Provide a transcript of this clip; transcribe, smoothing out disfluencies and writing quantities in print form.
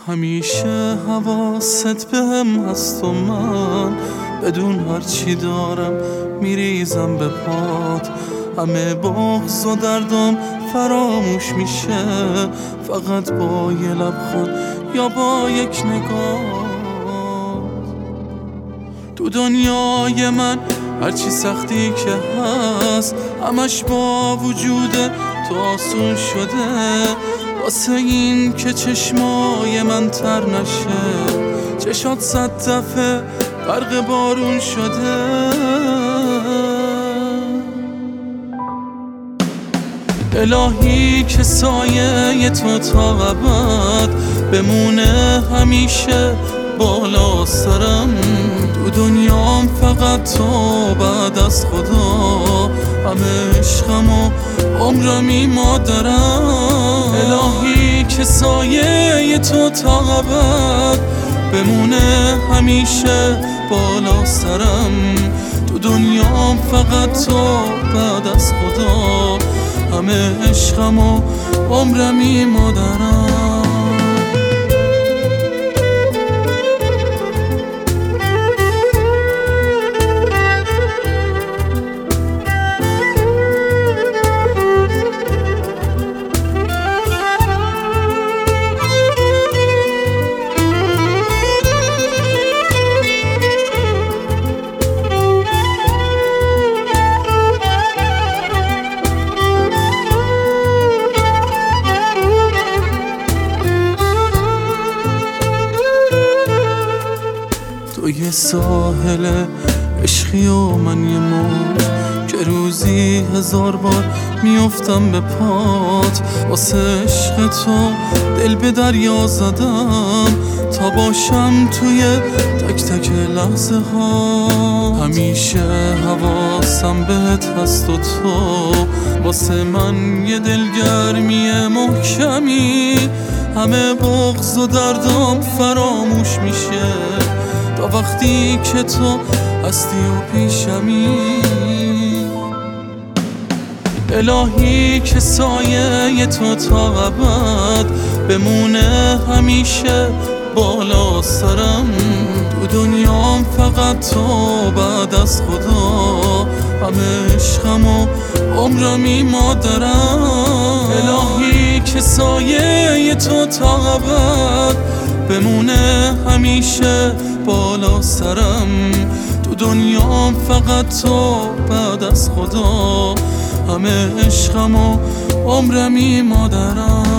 همیشه حواست بهم هست و من بدون هرچی دارم میریزم به پات. همه بغض و دردم فراموش میشه فقط با یه لبخند یا با یک نگاه. تو دنیای من هرچی سختی که هست همش با وجود تو آسون شده، واسه این که چشمای من تر نشه چشات 100 دفعه غرق بارون شده. الهی که سایه تو تا ابد بمونه همیشه بالا سرم. تو دنیام فقط تو بعد از خدا همه عشقم و عمرمی مادرم. الهی که سایه تو تا ابد بمونه همیشه بالا سرم. تو دنیام فقط تو بعد از خدا همه عشقم و عمرمی مادرم. تو یه ساحل عشقی و من یه موج که روزی 1000 بار میافتم به پات. واسه عشق تو دل به دریا زدم تا باشم توی تک تک لحظه ها. همیشه حواسم بهت هست و تو واسه من یه دلگرمی محکمی. همه بغض و دردم فراموش میشه تا وقتی که تو هستی و پیشمی. الهی که سایه تو تا ابد بمونه همیشه بالا سرم. تو دنیام فقط تو بعد از خدا همه عشقم و عمرمی مادرم. الهی که سایه تو تا ابد بمونه همیشه بالا سرم. تو دنیام فقط تو بعد از خدا همه عشقم و عمرمی مادرم.